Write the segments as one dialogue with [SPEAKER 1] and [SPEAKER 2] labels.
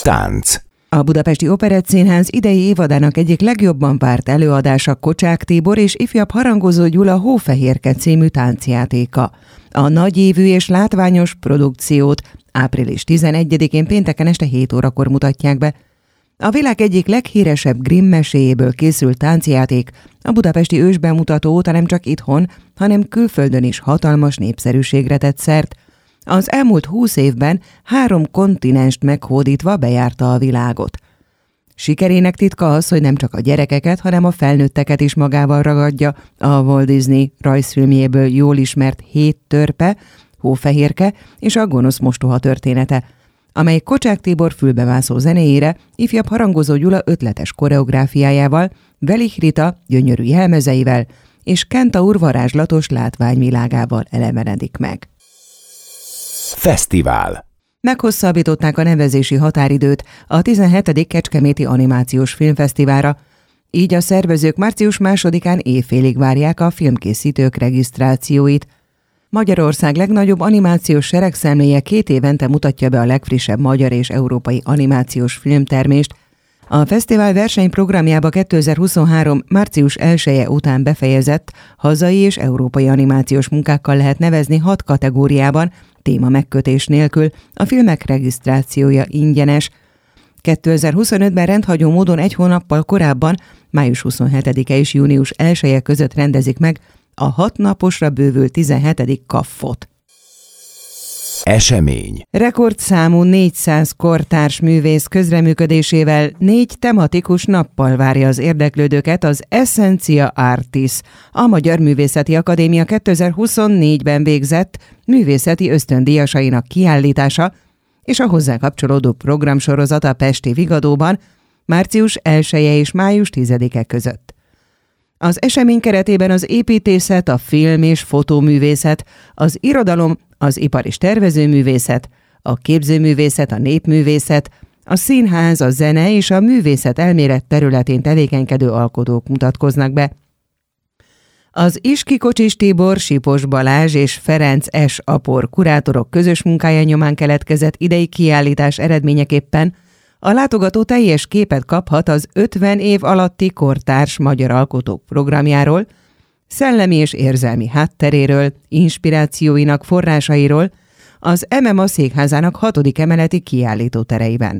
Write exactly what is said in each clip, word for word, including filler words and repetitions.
[SPEAKER 1] Tánc.
[SPEAKER 2] A Budapesti Operettszínház idei évadának egyik legjobban várt előadása Kocsák Tibor és ifjabb harangozó Gyula Hófehérke című táncjátéka. A nagyívű és látványos produkciót április tizenegyedikén pénteken este hét órakor mutatják be. A világ egyik leghíresebb Grimm meséjéből készült táncjáték a budapesti ősbemutató óta nem csak itthon, hanem külföldön is hatalmas népszerűségre tett szert. Az elmúlt húsz évben három kontinenst meghódítva bejárta a világot. Sikerének titka az, hogy nem csak a gyerekeket, hanem a felnőtteket is magával ragadja a Walt Disney rajzfilmjéből jól ismert Hét törpe, Hófehérke és a gonosz mostoha története, amely Kocsák Tibor fülbemászó zenéjére, ifjabb harangozó Gyula ötletes koreográfiájával, Velich Rita gyönyörű jelmezeivel és Kentaur varázslatos látványvilágával elevenedik meg.
[SPEAKER 1] Fesztivál.
[SPEAKER 2] Meghosszabbították a nevezési határidőt a tizenhetedik Kecskeméti Animációs Filmfesztiválra, így a szervezők március másodikán éjfélig várják a filmkészítők regisztrációit. Magyarország legnagyobb animációs seregszemléje két évente mutatja be a legfrissebb magyar és európai animációs filmtermést. A fesztivál versenyprogramjába kétezer-huszonhárom. március elseje után befejezett hazai és európai animációs munkákkal lehet nevezni hat kategóriában, téma megkötés nélkül, a filmek regisztrációja ingyenes. kétezer-huszonötben rendhagyó módon egy hónappal korábban, május huszonhetedike és június elseje között rendezik meg a hat naposra bővült tizenhetedik kaffot.
[SPEAKER 1] Esemény.
[SPEAKER 2] Rekordszámú négyszáz kortárs művész közreműködésével négy tematikus nappal várja az érdeklődőket az Essentia Artis, a Magyar Művészeti Akadémia kétezer-huszonnégyben végzett művészeti ösztöndíjasainak kiállítása és a hozzá kapcsolódó programsorozat a pesti Vigadóban március elseje és május tizedike között. Az esemény keretében az építészet, a film- és fotóművészet, az irodalom, az ipar- és tervezőművészet, a képzőművészet, a népművészet, a színház, a zene és a művészet elmélet területén tevékenykedő alkotók mutatkoznak be. Az Iski Kocsis Tibor, Sipos Balázs és Ferenc S. Apor kurátorok közös munkája nyomán keletkezett idei kiállítás eredményeképpen a látogató teljes képet kaphat az ötven év alatti kortárs magyar alkotók programjáról, szellemi és érzelmi hátteréről, inspirációinak forrásairól, az em em á székházának hatodik emeleti kiállítótereiben.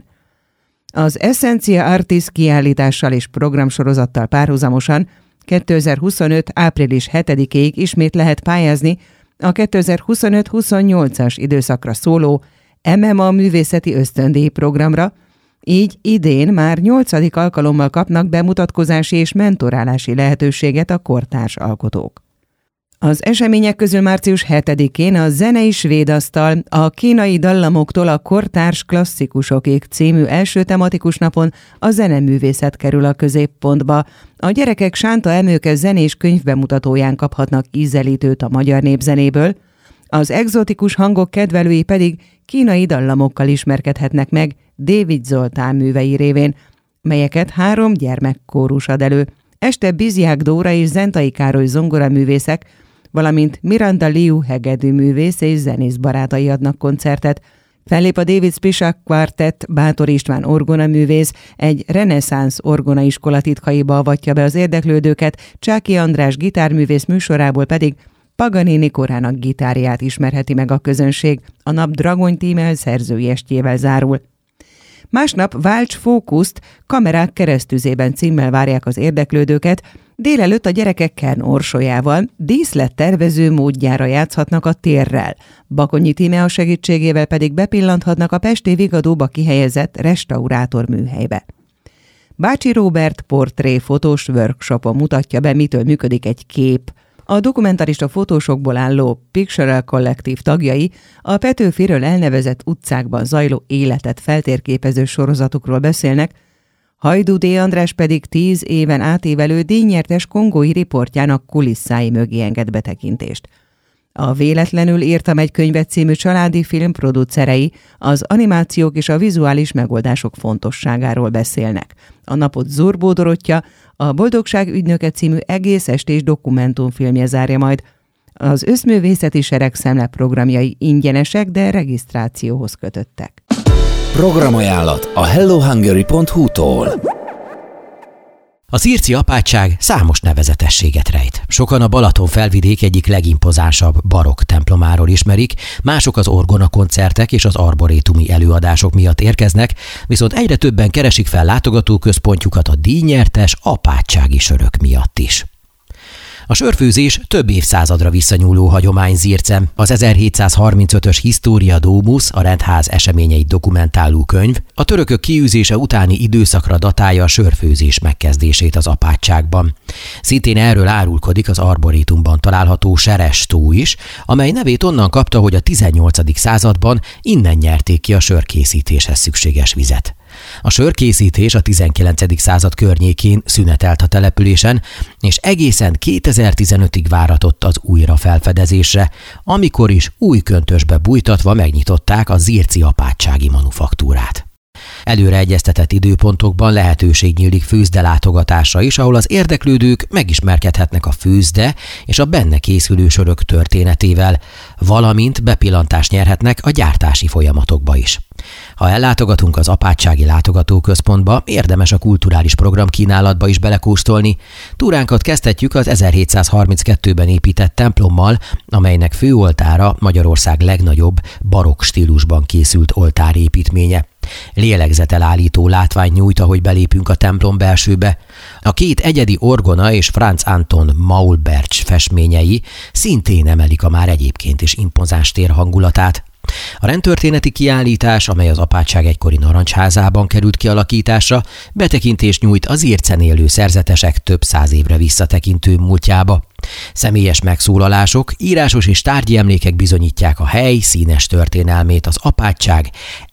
[SPEAKER 2] Az Essentia Artis kiállítással és programsorozattal párhuzamosan kétezer-huszonöt. április hetedikéig ismét lehet pályázni a kétezer-huszonöt-huszonnyolcas időszakra szóló em em á művészeti ösztöndíj programra, így idén már nyolcadik alkalommal kapnak bemutatkozási és mentorálási lehetőséget a kortárs alkotók. Az események közül március hetedikén a Zenei Svédasztal a kínai dallamoktól a kortárs klasszikusokig című első tematikus napon a zeneművészet kerül a középpontba. A gyerekek Sánta Emőke zenés könyvbemutatóján kaphatnak ízelítőt a magyar népzenéből, az egzotikus hangok kedvelői pedig kínai dallamokkal ismerkedhetnek meg David Zoltán művei révén, melyeket három gyermekkórus ad elő. Este Bizják Dóra és Zentai Károly zongoraművészek, valamint Miranda Liu hegedűművész és zenész barátai adnak koncertet. Fellép a David Spisak Quartet, Bátor István orgonaművész, egy reneszánsz orgonaiskola titkaiba avatja be az érdeklődőket, Csáki András gitárművész műsorából pedig Paganini korának gitárját ismerheti meg a közönség, a nap Dragony Tímel szerzői estjével zárul. Másnap Válts fókuszt Kamerák keresztüzében címmel várják az érdeklődőket, délelőtt a gyerekek Kern orsolyával, díszlettervező módjára játszhatnak a térrel, Bakonyi Tímea segítségével pedig bepillanthatnak a pesti Vigadóba kihelyezett restaurátor műhelybe. Bácsi Róbert portréfotós workshopon mutatja be, mitől működik egy kép. A dokumentarista fotósokból álló Pictorial Collective tagjai a Petőfiről elnevezett utcákban zajló életet feltérképező sorozatukról beszélnek, Hajdú D. András pedig tíz éven átívelő díjnyertes kongói riportjának kulisszái mögé enged betekintést. A Véletlenül írtam egy könyvet című családi film producerei az animációk és a vizuális megoldások fontosságáról beszélnek. A napot Zurbó Dorottya, a Boldogság ügynöke című egész estés dokumentumfilmje zárja majd. Az Összművészeti Seregszemle programjai ingyenesek, de regisztrációhoz kötöttek.
[SPEAKER 1] Programajánlat a hello hungary pont hu-tól.
[SPEAKER 3] A zirci apátság számos nevezetességet rejt. Sokan a Balaton felvidék egyik legimpozánsabb barokk templomáról ismerik, mások az orgonakoncertek és az arborétumi előadások miatt érkeznek, viszont egyre többen keresik fel látogatóközpontjukat a díjnyertes apátsági sörök miatt is. A sörfőzés több évszázadra visszanyúló hagyomány Zircen. Az ezerhétszázharmincötös Historia Domus, a rendház eseményeit dokumentáló könyv, a törökök kiűzése utáni időszakra datálja a sörfőzés megkezdését az apátságban. Szintén erről árulkodik az arborétumban található Seres tó is, amely nevét onnan kapta, hogy a tizennyolcadik században innen nyerték ki a sörkészítéshez szükséges vizet. A sörkészítés a tizenkilencedik század környékén szünetelt a településen, és egészen kétezer-tizenötig váratott az újra felfedezésre, amikor is új köntösbe bújtatva megnyitották a zirci apátsági manufaktúrát. Előre egyeztetett időpontokban lehetőség nyílik főzde látogatásra is, ahol az érdeklődők megismerkedhetnek a főzde és a benne készülő sörök történetével, valamint bepillantást nyerhetnek a gyártási folyamatokba is. Ha ellátogatunk az apátsági látogatóközpontba, érdemes a kulturális programkínálatba is belekóstolni. Túránkat kezdhetjük az ezerhétszázharminckettőben épített templommal, amelynek főoltára Magyarország legnagyobb barokk stílusban készült oltárépítménye. Lélegzetelállító látvány nyújt, ahogy belépünk a templom belsőbe. A két egyedi orgona és Franz Anton Maulbertsch festményei szintén emelik a már egyébként is impozáns tér hangulatát. A rendtörténeti kiállítás, amely az apátság egykori narancsházában került kialakításra, betekintést nyújt az Zircen élő szerzetesek több száz évre visszatekintő múltjába. Személyes megszólalások, írásos és tárgyi emlékek bizonyítják a hely színes történelmét az apátság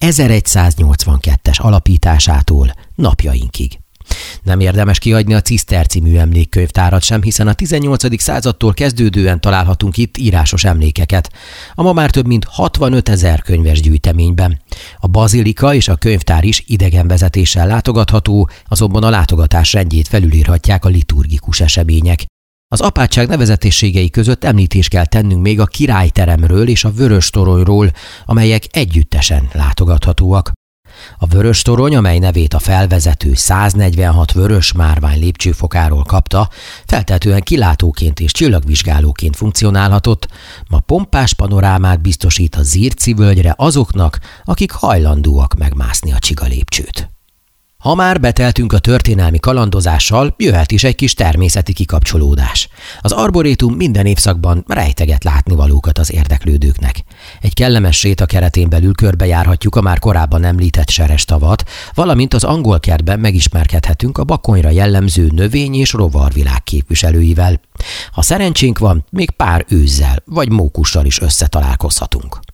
[SPEAKER 3] ezeregyszáznyolcvankettes alapításától napjainkig. Nem érdemes kihagyni a Ciszterci műemlékkönyvtárat sem, hiszen a tizennyolcadik századtól kezdődően találhatunk itt írásos emlékeket, a ma már több mint hatvanötezer könyves gyűjteményben. A bazilika és a könyvtár is idegenvezetéssel látogatható, azonban a látogatás rendjét felülírhatják a liturgikus események. Az apátság nevezetességei között említést kell tennünk még a királyteremről és a Vöröstoronyról, amelyek együttesen látogathatóak. A Vöröstorony, amely nevét a felvezető száznegyvenhat vörös márvány lépcsőfokáról kapta, feltehetően kilátóként és csillagvizsgálóként funkcionálhatott, ma pompás panorámát biztosít a Zirci völgyre azoknak, akik hajlandóak megmászni a csiga lépcsőt. Ha már beteltünk a történelmi kalandozással, jöhet is egy kis természeti kikapcsolódás. Az arborétum minden évszakban rejteget látnivalókat az érdeklődőknek. Egy kellemes séta keretén belül körbejárhatjuk a már korábban említett Serestavat, valamint az angol kertben megismerkedhetünk a Bakonyra jellemző növény- és rovarvilág képviselőivel. Ha szerencsénk van, még pár őzzel vagy mókussal is összetalálkozhatunk.